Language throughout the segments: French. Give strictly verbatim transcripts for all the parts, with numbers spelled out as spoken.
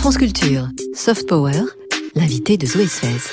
France Culture, Soft Power, l'invité de Zoé Sfez.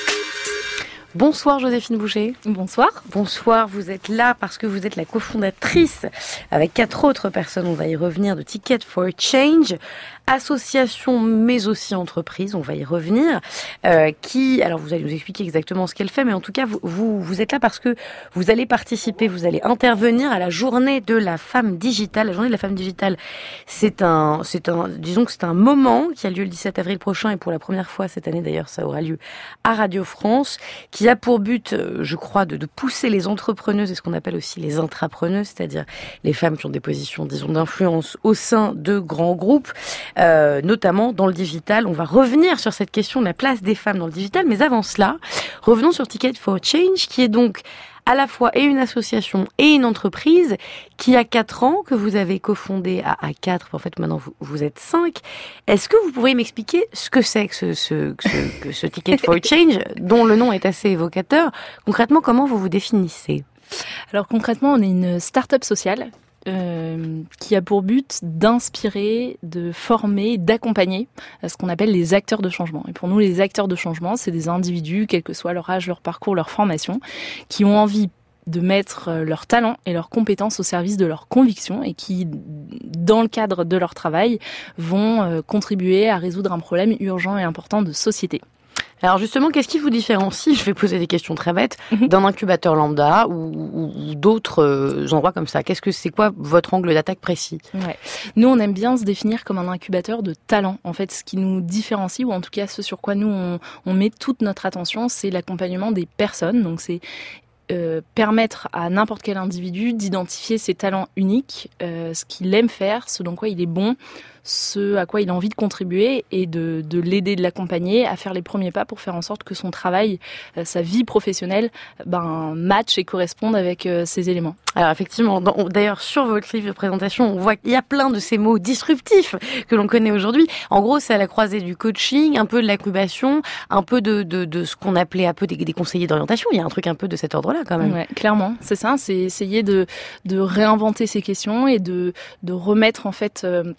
Bonsoir Joséphine Boucher. Bonsoir. Bonsoir, vous êtes là parce que vous êtes la cofondatrice avec quatre autres personnes, on va y revenir, de Ticket for Change, association mais aussi entreprise, on va y revenir, euh, qui, alors vous allez nous expliquer exactement ce qu'elle fait, mais en tout cas vous, vous, vous êtes là parce que vous allez participer, vous allez intervenir à la journée de la femme digitale. La journée de la femme digitale, c'est un, c'est un, disons que c'est un moment qui a lieu le dix-sept avril prochain et pour la première fois cette année d'ailleurs ça aura lieu à Radio France, qui a pour but, je crois, de, de pousser les entrepreneuses et ce qu'on appelle aussi les intrapreneuses, c'est-à-dire les femmes qui ont des positions, disons, d'influence au sein de grands groupes, euh, notamment dans le digital. On va revenir sur cette question de la place des femmes dans le digital, mais avant cela, revenons sur Ticket for Change, qui est donc à la fois et une association et une entreprise qui a quatre ans, que vous avez cofondée à, à quatre, en fait maintenant vous, vous êtes cinq. Est-ce que vous pourriez m'expliquer ce que c'est que ce, ce, que ce, que ce Ticket for Change, dont le nom est assez évocateur? Concrètement, comment vous vous définissez? Alors concrètement, on est une start-up sociale Euh, qui a pour but d'inspirer, de former, d'accompagner ce qu'on appelle les acteurs de changement. Et pour nous, les acteurs de changement, c'est des individus, quel que soit leur âge, leur parcours, leur formation, qui ont envie de mettre leur talent et leurs compétences au service de leurs convictions et qui, dans le cadre de leur travail, vont contribuer à résoudre un problème urgent et important de société. Alors justement, qu'est-ce qui vous différencie, je vais poser des questions très bêtes, d'un incubateur lambda ou, ou, ou d'autres euh, endroits comme ça? Qu'est-ce que c'est quoi votre angle d'attaque précis? Ouais. Nous, on aime bien se définir comme un incubateur de talent. En fait, ce qui nous différencie, ou en tout cas ce sur quoi nous, on, on met toute notre attention, c'est l'accompagnement des personnes. Donc c'est Euh, permettre à n'importe quel individu d'identifier ses talents uniques, euh, ce qu'il aime faire, ce dans quoi il est bon, ce à quoi il a envie de contribuer et de, de l'aider, de l'accompagner à faire les premiers pas pour faire en sorte que son travail, euh, sa vie professionnelle, ben, match et corresponde avec euh, ces éléments. Alors effectivement, dans, d'ailleurs sur votre livre de présentation, on voit qu'il y a plein de ces mots disruptifs que l'on connaît aujourd'hui. En gros, c'est à la croisée du coaching, un peu de l'incubation, un peu de, de, de ce qu'on appelait un peu des, des conseillers d'orientation. Il y a un truc un peu de cet ordre-là quand même. Ouais, clairement, c'est ça. C'est essayer de, de réinventer ces questions et de, de remettre en fait euh,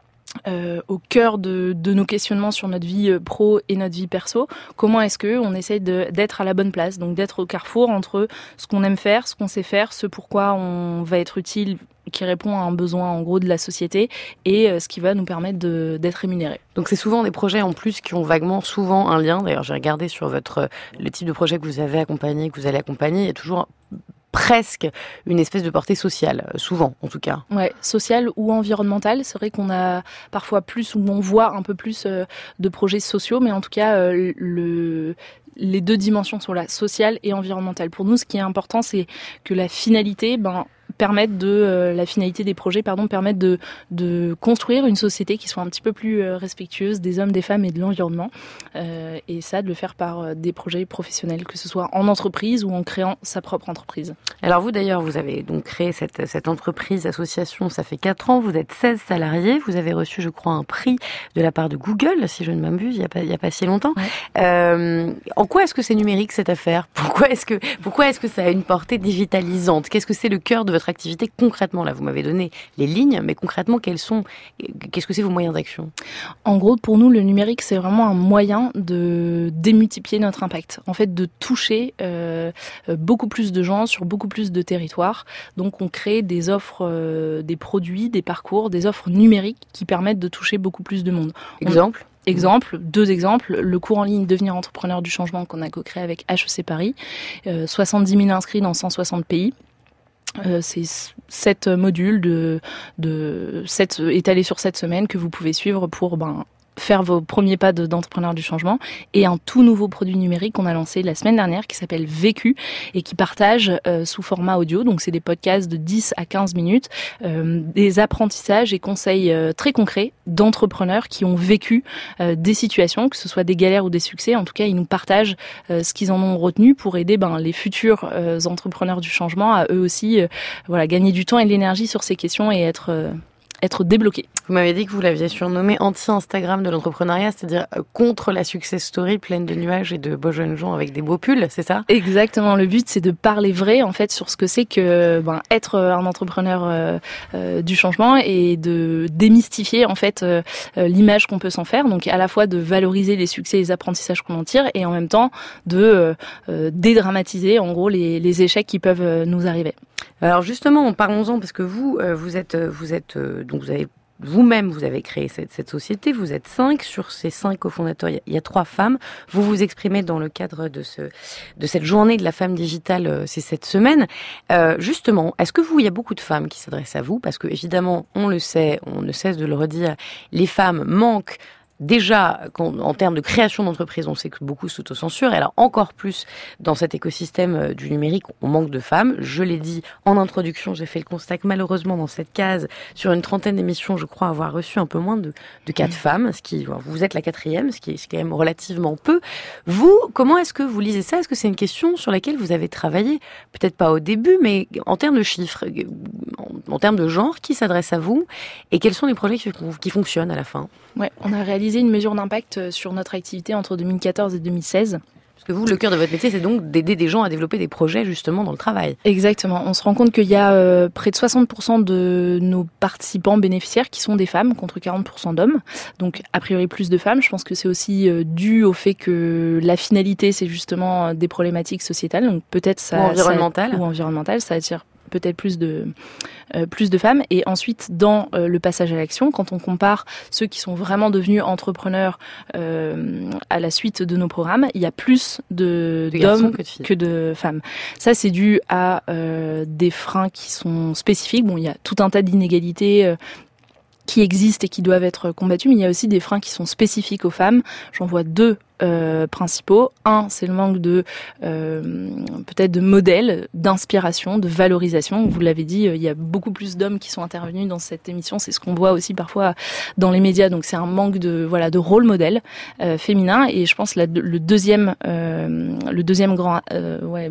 Euh, au cœur de, de nos questionnements sur notre vie pro et notre vie perso. Comment est-ce que on essaye de, d'être à la bonne place, donc d'être au carrefour entre ce qu'on aime faire, ce qu'on sait faire, ce pourquoi on va être utile, qui répond à un besoin en gros de la société et euh, ce qui va nous permettre de, d'être rémunéré. Donc c'est souvent des projets en plus qui ont vaguement souvent un lien. D'ailleurs, j'ai regardé sur votre le type de projet que vous avez accompagné, que vous allez accompagner, il y a toujours presque une espèce de portée sociale, souvent en tout cas. Ouais, sociale ou environnementale. C'est vrai qu'on a parfois plus, ou on voit un peu plus euh, de projets sociaux, mais en tout cas, euh, le... les deux dimensions sont là, sociale et environnementale. Pour nous, ce qui est important, c'est que la finalité, ben, permettre de euh, la finalité des projets, pardon, permettre de de construire une société qui soit un petit peu plus euh, respectueuse des hommes, des femmes et de l'environnement. Euh, et ça, de le faire par euh, des projets professionnels, que ce soit en entreprise ou en créant sa propre entreprise. Alors vous d'ailleurs, vous avez donc créé cette cette entreprise, association, ça fait quatre ans. Vous êtes seize salariés. Vous avez reçu, je crois, un prix de la part de Google, si je ne m'abuse, il y a pas il y a pas si longtemps. Ouais. Euh, en quoi est-ce que c'est numérique cette affaire? Pourquoi est-ce que pourquoi est-ce que ça a une portée digitalisante? Qu'est-ce que c'est le cœur de votre activité concrètement? Là, vous m'avez donné les lignes, mais concrètement, quels sont, qu'est-ce que c'est vos moyens d'action? En gros, pour nous, le numérique, c'est vraiment un moyen de démultiplier notre impact. En fait, de toucher euh, beaucoup plus de gens sur beaucoup plus de territoires. Donc, on crée des offres, euh, des produits, des parcours, des offres numériques qui permettent de toucher beaucoup plus de monde. Exemple? On... Exemple, deux exemples, le cours en ligne Devenir entrepreneur du changement qu'on a co-créé avec H E C Paris, euh, soixante-dix mille inscrits dans cent soixante pays. Euh, c'est sept modules de, de sept, étalés sur sept semaines que vous pouvez suivre pour ben, faire vos premiers pas de, d'entrepreneur du changement, et un tout nouveau produit numérique qu'on a lancé la semaine dernière qui s'appelle Vécu et qui partage euh, sous format audio, donc c'est des podcasts de dix à quinze minutes, euh, des apprentissages et conseils euh, très concrets d'entrepreneurs qui ont vécu euh, des situations, que ce soit des galères ou des succès. En tout cas, ils nous partagent euh, ce qu'ils en ont retenu pour aider ben, les futurs euh, entrepreneurs du changement à eux aussi euh, voilà, gagner du temps et de l'énergie sur ces questions et être... Euh, être débloqués. Vous m'avez dit que vous l'aviez surnommé anti-Instagram de l'entrepreneuriat, c'est-à-dire contre la success story pleine de nuages et de beaux jeunes gens avec des beaux pulls, c'est ça ? Exactement. Le but, c'est de parler vrai, en fait, sur ce que c'est que ben, être un entrepreneur euh, euh, du changement et de démystifier, en fait, euh, l'image qu'on peut s'en faire. Donc, à la fois de valoriser les succès et les apprentissages qu'on en tire et en même temps de euh, dédramatiser, en gros, les, les échecs qui peuvent nous arriver. Alors, justement, parlons-en parce que vous, euh, vous êtes, vous êtes, euh, donc vous avez Vous-même, vous avez créé cette, cette société, vous êtes cinq. Sur ces cinq cofondateurs, il y, y a trois femmes. Vous vous exprimez dans le cadre de, ce, de cette journée de la femme digitale, euh, c'est cette semaine. Euh, justement, est-ce que vous, il y a beaucoup de femmes qui s'adressent à vous ? Parce que, évidemment, on le sait, on ne cesse de le redire, les femmes manquent. Déjà, en termes de création d'entreprise, on sait que beaucoup s'autocensurent. Et alors, encore plus dans cet écosystème du numérique, on manque de femmes. Je l'ai dit en introduction, j'ai fait le constat que malheureusement, dans cette case, sur une trentaine d'émissions, je crois avoir reçu un peu moins de, de quatre mmh. femmes. Ce qui, vous êtes la quatrième, ce qui est, ce qui est quand même relativement peu. Vous, comment est-ce que vous lisez ça ? Est-ce que c'est une question sur laquelle vous avez travaillé ? Peut-être pas au début, mais en termes de chiffres, en, en termes de genre, qui s'adresse à vous ? Et quels sont les projets qui, qui fonctionnent à la fin ? Ouais, on a réalisé une mesure d'impact sur notre activité entre deux mille quatorze et deux mille seize. Parce que vous, le cœur de votre métier, c'est donc d'aider des gens à développer des projets justement dans le travail. Exactement. On se rend compte qu'il y a euh, près de soixante pour cent de nos participants bénéficiaires qui sont des femmes, contre quarante pour cent d'hommes. Donc, a priori, plus de femmes. Je pense que c'est aussi euh, dû au fait que la finalité, c'est justement des problématiques sociétales. Donc, peut-être ça... Ou environnementales. Ça, ou environnementales, ça attire peut-être plus de euh, plus de femmes. Et ensuite, dans euh, le passage à l'action, quand on compare ceux qui sont vraiment devenus entrepreneurs euh, à la suite de nos programmes, il y a plus de, de d'hommes que de, que de femmes. Ça, c'est dû à euh, des freins qui sont spécifiques. Bon, il y a tout un tas d'inégalités euh, qui existent et qui doivent être combattus, mais il y a aussi des freins qui sont spécifiques aux femmes. J'en vois deux Euh, principaux. Un, c'est le manque de euh, peut-être de modèles, d'inspiration, de valorisation. Vous l'avez dit, il y a beaucoup plus d'hommes qui sont intervenus dans cette émission. C'est ce qu'on voit aussi parfois dans les médias. Donc c'est un manque de voilà de rôle modèle euh, féminin. Et je pense la, le deuxième euh, le deuxième grand euh, ouais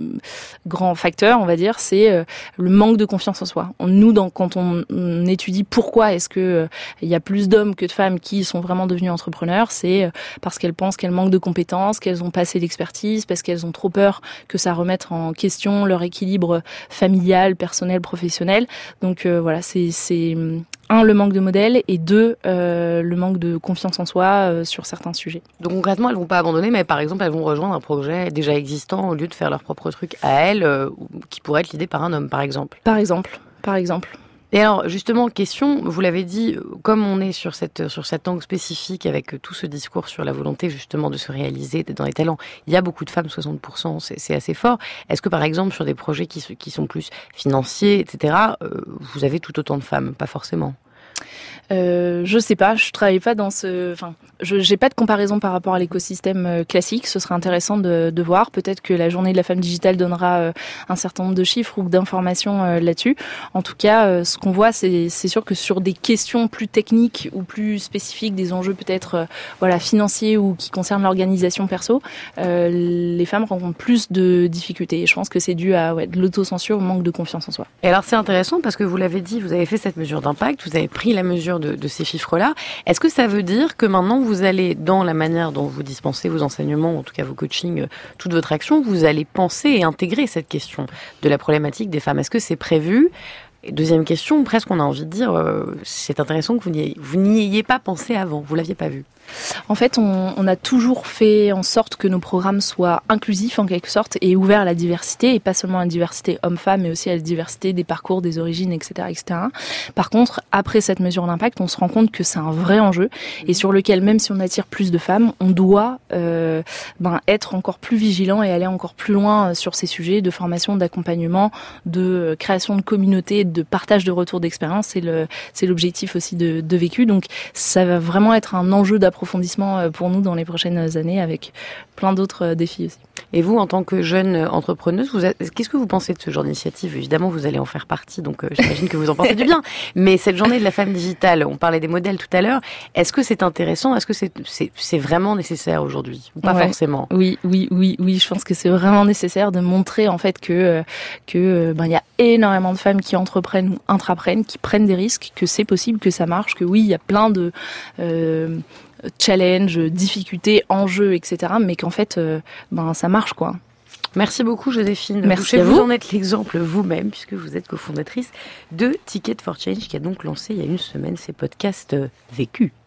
grand facteur, on va dire, c'est euh, le manque de confiance en soi. On, nous, dans, quand on, on étudie pourquoi est-ce que euh, il y a plus d'hommes que de femmes qui sont vraiment devenus entrepreneurs, c'est euh, parce qu'elles pensent qu'elles manquent de compétences, qu'elles ont pas assez d'expertise, parce qu'elles ont trop peur que ça remette en question leur équilibre familial, personnel, professionnel. Donc euh, voilà, c'est, c'est un, le manque de modèle, et deux, euh, le manque de confiance en soi euh, sur certains sujets. Donc concrètement, elles vont pas abandonner, mais par exemple, elles vont rejoindre un projet déjà existant au lieu de faire leur propre truc à elles, euh, qui pourrait être l'idée par un homme, par exemple. Par exemple, par exemple. Et alors, justement, question, vous l'avez dit, comme on est sur cette sur cet angle spécifique avec tout ce discours sur la volonté justement de se réaliser, d'être dans les talents, il y a beaucoup de femmes, soixante pour cent, c'est, c'est assez fort. Est-ce que, par exemple, sur des projets qui, qui sont plus financiers, et cetera, euh, vous avez tout autant de femmes ? Pas forcément. Euh, je sais pas, je travaille pas dans ce, enfin, je j'ai pas de comparaison par rapport à l'écosystème classique. Ce serait intéressant de, de voir. Peut-être que la journée de la femme digitale donnera euh, un certain nombre de chiffres ou d'informations euh, là-dessus. En tout cas, euh, ce qu'on voit, c'est c'est sûr que sur des questions plus techniques ou plus spécifiques, des enjeux peut-être euh, voilà financiers ou qui concernent l'organisation perso, euh, les femmes rencontrent plus de difficultés. Et je pense que c'est dû à ouais, de l'autocensure, au manque de confiance en soi. Et alors c'est intéressant parce que vous l'avez dit, vous avez fait cette mesure d'impact, vous avez pris la mesure De, de ces chiffres-là. Est-ce que ça veut dire que maintenant vous allez, dans la manière dont vous dispensez vos enseignements, en tout cas vos coachings, toute votre action, vous allez penser et intégrer cette question de la problématique des femmes ? Est-ce que c'est prévu ? Et deuxième question, presque on a envie de dire, euh, c'est intéressant que vous n'y, ayez, vous n'y ayez pas pensé avant, vous l'aviez pas vu. En fait, on, on a toujours fait en sorte que nos programmes soient inclusifs en quelque sorte et ouverts à la diversité, et pas seulement à la diversité homme-femme, mais aussi à la diversité des parcours, des origines, et cetera, et cetera. Par contre, après cette mesure d'impact, on se rend compte que c'est un vrai enjeu et sur lequel, même si on attire plus de femmes, on doit euh, ben, être encore plus vigilant et aller encore plus loin sur ces sujets de formation, d'accompagnement, de création de communautés, de partage de retours d'expérience. C'est le, c'est l'objectif aussi de, de Vécu. Donc, ça va vraiment être un enjeu d'approfondissement pour nous dans les prochaines années, avec plein d'autres défis aussi. Et vous, en tant que jeune entrepreneuse, vous êtes, qu'est-ce que vous pensez de ce genre d'initiative ? Évidemment, vous allez en faire partie, donc euh, j'imagine que vous en pensez du bien. Mais cette journée de la femme digitale, on parlait des modèles tout à l'heure, est-ce que c'est intéressant ? Est-ce que c'est, c'est, c'est vraiment nécessaire aujourd'hui ? Ou pas ouais. forcément ? Oui, oui, oui, oui. Je pense que c'est vraiment nécessaire de montrer en fait que que ben il y a énormément de femmes qui entreprennent entreprennent ou intraprennent, qui prennent des risques, que c'est possible, que ça marche, que oui, il y a plein de euh, challenges, difficultés, enjeux, et cetera. Mais qu'en fait, euh, ben ça marche, quoi. Merci beaucoup, Joséphine. Merci vous, à vous. Vous en êtes l'exemple vous-même, puisque vous êtes cofondatrice de Ticket for Change, qui a donc lancé il y a une semaine ses podcasts vécus.